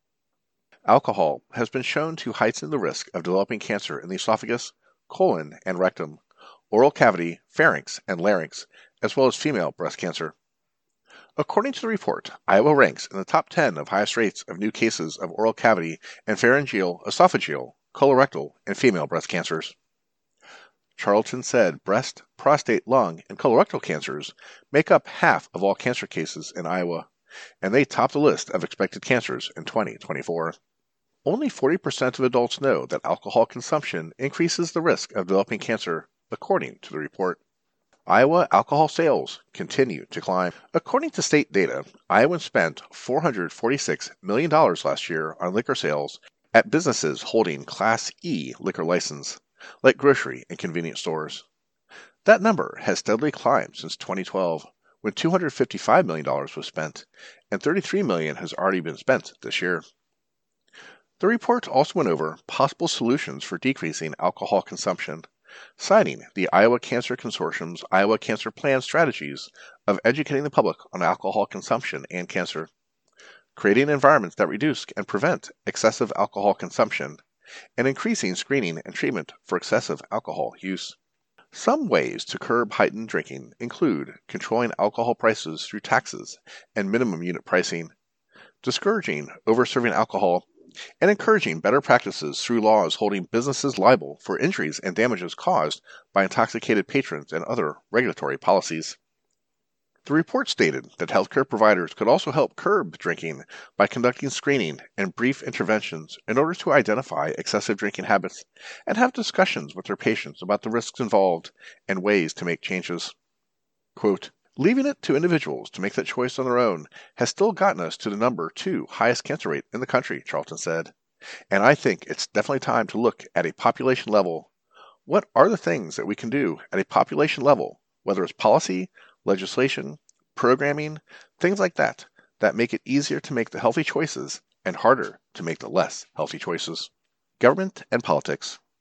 Alcohol has been shown to heighten the risk of developing cancer in the esophagus, colon, and rectum, oral cavity, pharynx, and larynx, as well as female breast cancer. According to the report, Iowa ranks in the top ten of highest rates of new cases of oral cavity and pharyngeal, esophageal, colorectal, and female breast cancers. Charlton said breast, prostate, lung, and colorectal cancers make up half of all cancer cases in Iowa, and they top the list of expected cancers in twenty twenty-four. Only forty percent of adults know that alcohol consumption increases the risk of developing cancer, according to the report. Iowa alcohol sales continue to climb. According to state data, Iowans spent four hundred forty-six million dollars last year on liquor sales at businesses holding Class E liquor license, like grocery and convenience stores. That number has steadily climbed since twenty twelve, when two hundred fifty-five million dollars was spent, and thirty-three million dollars has already been spent this year. The report also went over possible solutions for decreasing alcohol consumption, citing the Iowa Cancer Consortium's Iowa Cancer Plan strategies of educating the public on alcohol consumption and cancer, creating environments that reduce and prevent excessive alcohol consumption, and increasing screening and treatment for excessive alcohol use. Some ways to curb heightened drinking include controlling alcohol prices through taxes and minimum unit pricing, discouraging over-serving alcohol, and encouraging better practices through laws holding businesses liable for injuries and damages caused by intoxicated patrons and other regulatory policies. The report stated that healthcare providers could also help curb drinking by conducting screening and brief interventions in order to identify excessive drinking habits and have discussions with their patients about the risks involved and ways to make changes. Quote, "Leaving it to individuals to make that choice on their own has still gotten us to the number two highest cancer rate in the country," Charlton said. "And I think it's definitely time to look at a population level. What are the things that we can do at a population level, whether it's policy, legislation, programming, things like that, that make it easier to make the healthy choices and harder to make the less healthy choices?" Government and politics.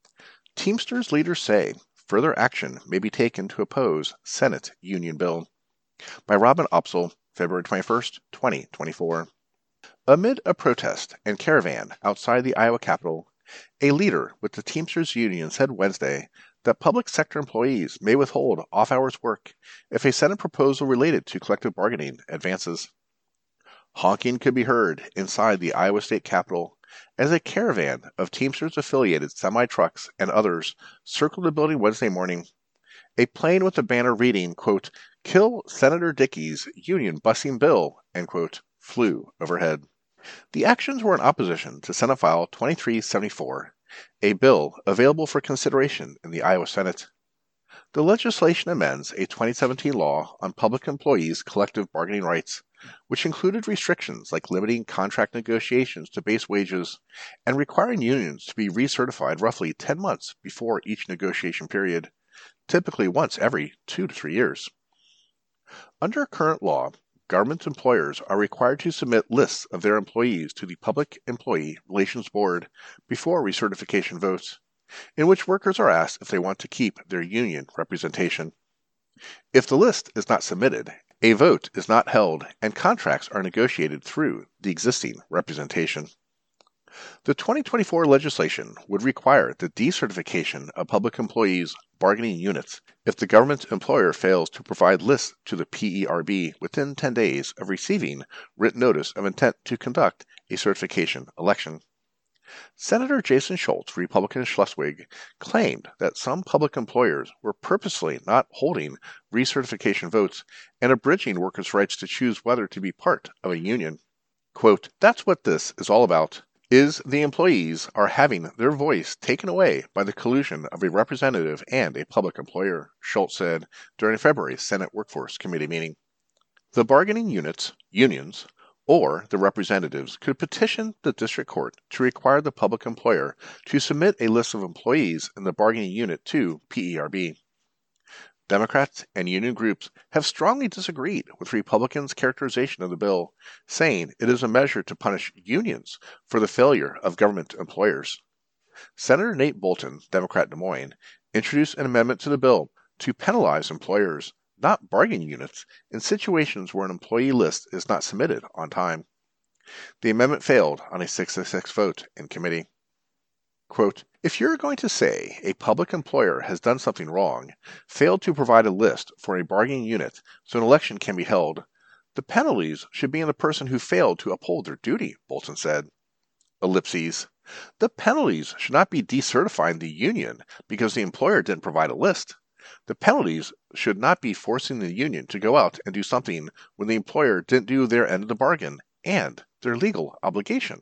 Teamsters leaders say further action may be taken to oppose Senate union bill. By Robin Opsel, February twenty-first, twenty twenty-four. Amid a protest and caravan outside the Iowa Capitol, a leader with the Teamsters Union said Wednesday that public sector employees may withhold off-hours work if a Senate proposal related to collective bargaining advances. Honking could be heard inside the Iowa State Capitol as a caravan of Teamsters-affiliated semi-trucks and others circled the building Wednesday morning. A plane with a banner reading, quote, "Kill Senator Dickey's union busing bill," end quote, flew overhead. The actions were in opposition to Senate File twenty-three seventy-four, a bill available for consideration in the Iowa Senate. The legislation amends a twenty seventeen law on public employees' collective bargaining rights, which included restrictions like limiting contract negotiations to base wages and requiring unions to be recertified roughly ten months before each negotiation period, typically once every two to three years. Under current law, government employers are required to submit lists of their employees to the Public Employee Relations Board before recertification votes, in which workers are asked if they want to keep their union representation. If the list is not submitted, a vote is not held and contracts are negotiated through the existing representation. The twenty twenty-four legislation would require the decertification of public employees' bargaining units if the government employer fails to provide lists to the P E R B within ten days of receiving written notice of intent to conduct a certification election. Senator Jason Schultz, Republican Schleswig, claimed that some public employers were purposely not holding recertification votes and abridging workers' rights to choose whether to be part of a union. Quote, "That's what this is all about, is the employees are having their voice taken away by the collusion of a representative and a public employer," Schultz said during February's Senate Workforce Committee meeting. The bargaining units, unions, or the representatives could petition the district court to require the public employer to submit a list of employees in the bargaining unit to P E R B. Democrats and union groups have strongly disagreed with Republicans' characterization of the bill, saying it is a measure to punish unions for the failure of government employers. Senator Nate Bolton, Democrat Des Moines, introduced an amendment to the bill to penalize employers, not bargaining units, in situations where an employee list is not submitted on time. The amendment failed on a six to six vote in committee. Quote, "If you're going to say a public employer has done something wrong, failed to provide a list for a bargaining unit so an election can be held, the penalties should be on the person who failed to uphold their duty," Bolton said. Ellipses. The penalties should not be decertifying the union because the employer didn't provide a list. The penalties should not be forcing the union to go out and do something when the employer didn't do their end of the bargain and their legal obligation.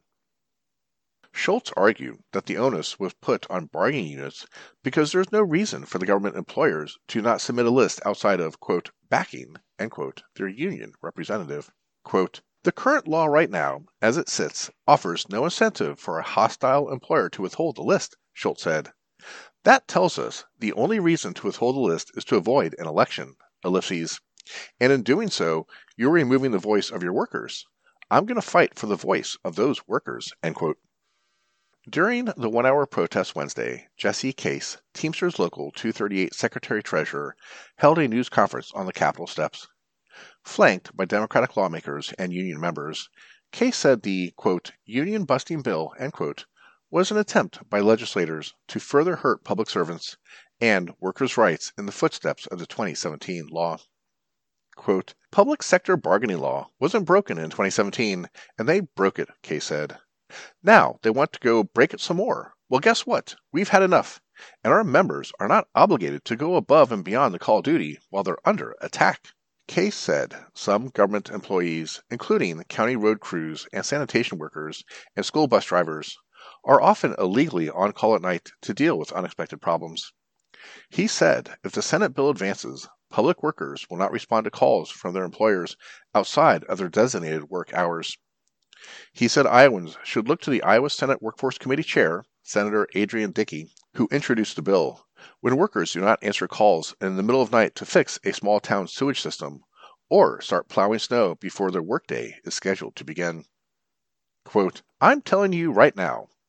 Schultz argued that the onus was put on bargaining units because there is no reason for the government employers to not submit a list outside of, quote, backing, end quote, their union representative. Quote, "The current law right now, as it sits, offers no incentive for a hostile employer to withhold the list," Schultz said. "That tells us the only reason to withhold the list is to avoid an election, ellipses. And in doing so, you're removing the voice of your workers. I'm going to fight for the voice of those workers," end quote. During the one-hour protest Wednesday, Jesse Case, Teamsters Local two thirty-eight Secretary-Treasurer, held a news conference on the Capitol steps. Flanked by Democratic lawmakers and union members, Case said the, quote, "union-busting bill," end quote, was an attempt by legislators to further hurt public servants and workers' rights in the footsteps of the twenty seventeen law. Quote, "Public sector bargaining law wasn't broken in twenty seventeen, and they broke it," Case said. "Now they want to go break it some more. Well, guess what? We've had enough, and our members are not obligated to go above and beyond the call of duty while they're under attack." Case said some government employees, including county road crews and sanitation workers and school bus drivers, are often illegally on call at night to deal with unexpected problems. He said if the Senate bill advances, public workers will not respond to calls from their employers outside of their designated work hours. He said Iowans should look to the Iowa Senate Workforce Committee Chair, Senator Adrian Dickey, who introduced the bill, when workers do not answer calls in the middle of night to fix a small town sewage system or start plowing snow before their workday is scheduled to begin. Quote, "I'm telling you right now,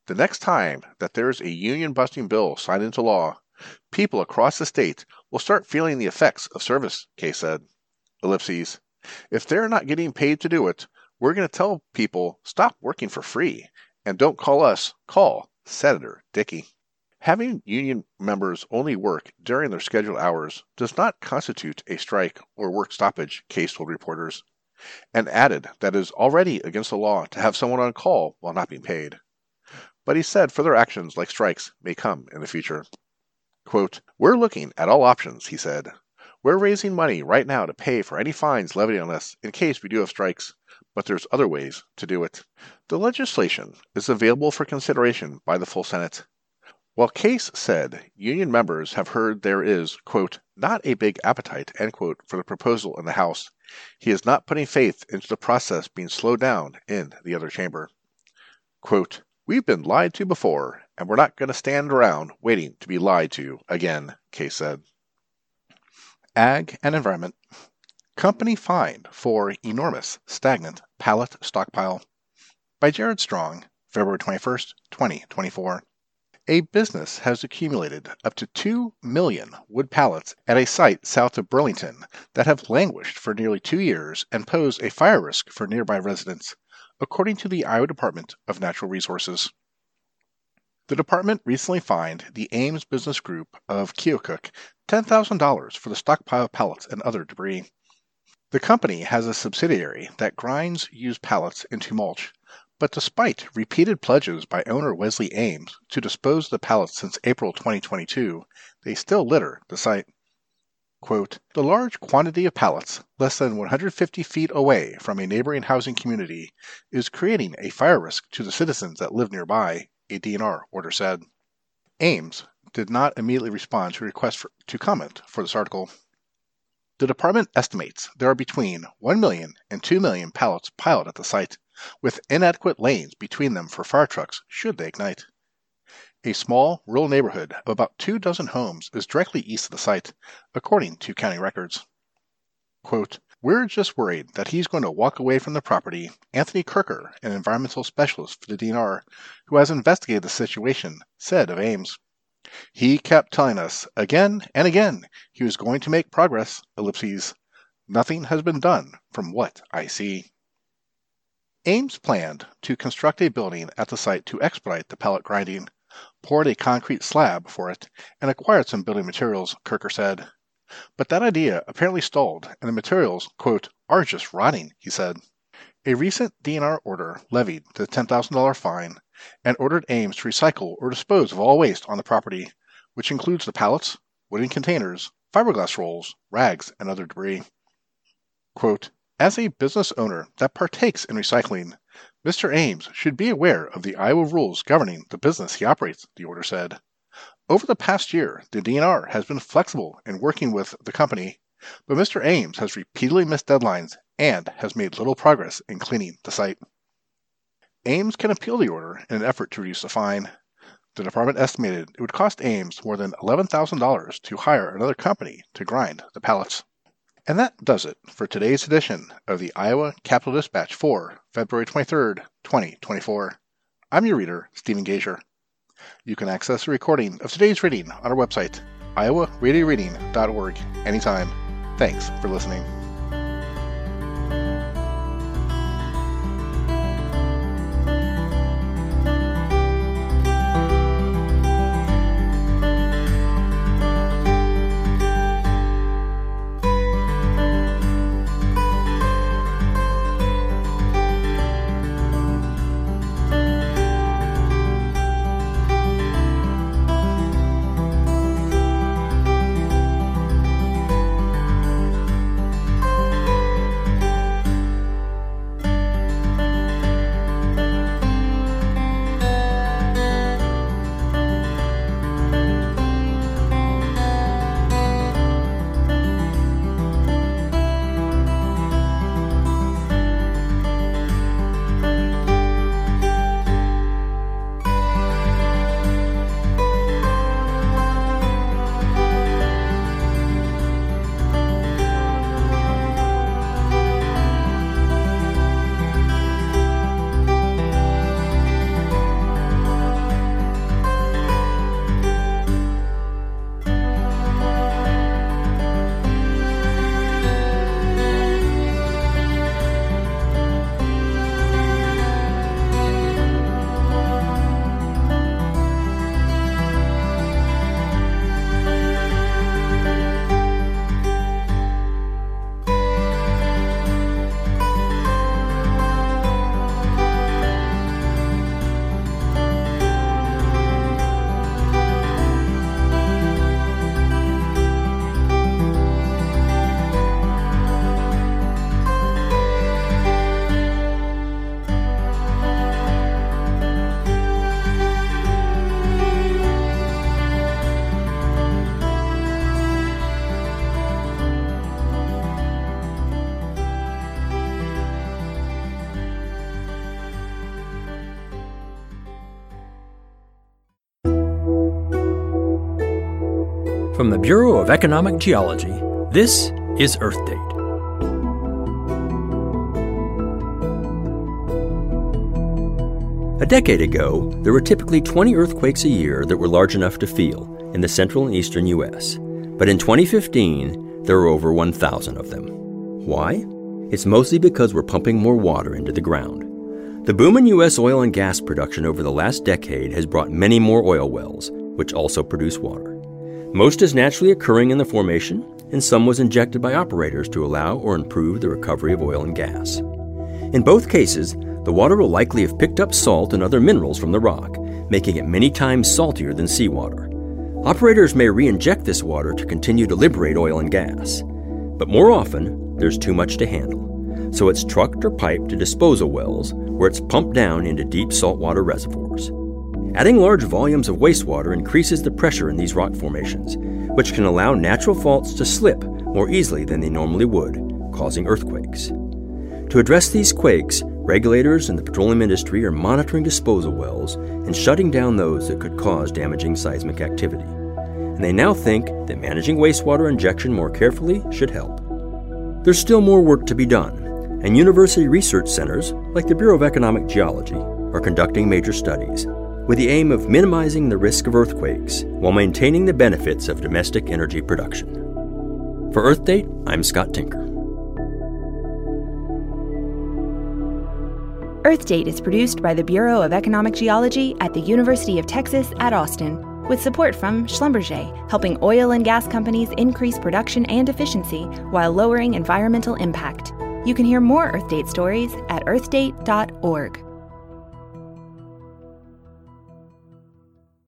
The next time that there's a union-busting bill signed into law, people across the state will start feeling the effects of service, Case said. Ellipses. If they're not getting paid to do it, we're going to tell people stop working for free and don't call us, call Senator Dickey. Having union members only work during their scheduled hours does not constitute a strike or work stoppage, Case told reporters, and added that it is already against the law to have someone on call while not being paid. But he said further actions like strikes may come in the future. Quote, "We're looking at all options," he said. "We're raising money right now to pay for any fines levied on us in case we do have strikes, but there's other ways to do it." The legislation is available for consideration by the full Senate. While Case said union members have heard there is, quote, "not a big appetite," end quote, for the proposal in the House, he is not putting faith into the process being slowed down in the other chamber. Quote, "We've been lied to before, and we're not going to stand around waiting to be lied to again," Case said. Ag and Environment. Company fined for enormous stagnant pallet stockpile. By Jared Strong, February twenty-first, twenty twenty-four. A business has accumulated up to two million wood pallets at a site south of Burlington that have languished for nearly two years and pose a fire risk for nearby residents, according to the Iowa Department of Natural Resources. The department recently fined the Ames Business Group of Keokuk ten thousand dollars for the stockpile of pallets and other debris. The company has a subsidiary that grinds used pallets into mulch, but despite repeated pledges by owner Wesley Ames to dispose of the pallets since April twenty twenty-two, they still litter the site. Quote, "The large quantity of pallets, less than one hundred fifty feet away from a neighboring housing community, is creating a fire risk to the citizens that live nearby," a D N R order said. Ames did not immediately respond to requests for, to comment for this article. The department estimates there are between one million and two million pallets piled at the site, with inadequate lanes between them for fire trucks should they ignite. A small rural neighborhood of about two dozen homes is directly east of the site, according to county records. Quote, "We're just worried that he's going to walk away from the property," Anthony Kirker, an environmental specialist for the D N R, who has investigated the situation, said of Ames. "He kept telling us again and again he was going to make progress, ellipses. Nothing has been done from what I see." Ames planned to construct a building at the site to expedite the pallet grinding, poured a concrete slab for it, and acquired some building materials, Kirker said. But that idea apparently stalled, and the materials, quote, "are just rotting," he said. A recent D N R order levied the ten thousand dollars fine and ordered Ames to recycle or dispose of all waste on the property, which includes the pallets, wooden containers, fiberglass rolls, rags, and other debris. Quote, "As a business owner that partakes in recycling, Mister Ames should be aware of the Iowa rules governing the business he operates," the order said. Over the past year, the D N R has been flexible in working with the company, but Mister Ames has repeatedly missed deadlines and has made little progress in cleaning the site. Ames can appeal the order in an effort to reduce the fine. The department estimated it would cost Ames more than eleven thousand dollars to hire another company to grind the pallets. And that does it for today's edition of the Iowa Capitol Dispatch for February twenty-third, twenty twenty-four. I'm your reader, Stephen Gager. You can access a recording of today's reading on our website, iowa radio reading dot org, anytime. Thanks for listening. From the Bureau of Economic Geology, this is Earth Date. A decade ago, there were typically twenty earthquakes a year that were large enough to feel in the central and eastern U S. But in twenty fifteen, there were over one thousand of them. Why? It's mostly because we're pumping more water into the ground. The boom in U S oil and gas production over the last decade has brought many more oil wells, which also produce water. Most is naturally occurring in the formation, and some was injected by operators to allow or improve the recovery of oil and gas. In both cases, the water will likely have picked up salt and other minerals from the rock, making it many times saltier than seawater. Operators may re-inject this water to continue to liberate oil and gas. But more often, there's too much to handle, so it's trucked or piped to disposal wells where it's pumped down into deep saltwater reservoirs. Adding large volumes of wastewater increases the pressure in these rock formations, which can allow natural faults to slip more easily than they normally would, causing earthquakes. To address these quakes, regulators and the petroleum industry are monitoring disposal wells and shutting down those that could cause damaging seismic activity. And they now think that managing wastewater injection more carefully should help. There's still more work to be done, and university research centers, like the Bureau of Economic Geology, are conducting major studies with the aim of minimizing the risk of earthquakes while maintaining the benefits of domestic energy production. For Earth Date, I'm Scott Tinker. Earth Date is produced by the Bureau of Economic Geology at the University of Texas at Austin, with support from Schlumberger, helping oil and gas companies increase production and efficiency while lowering environmental impact. You can hear more Earth Date stories at earth date dot org.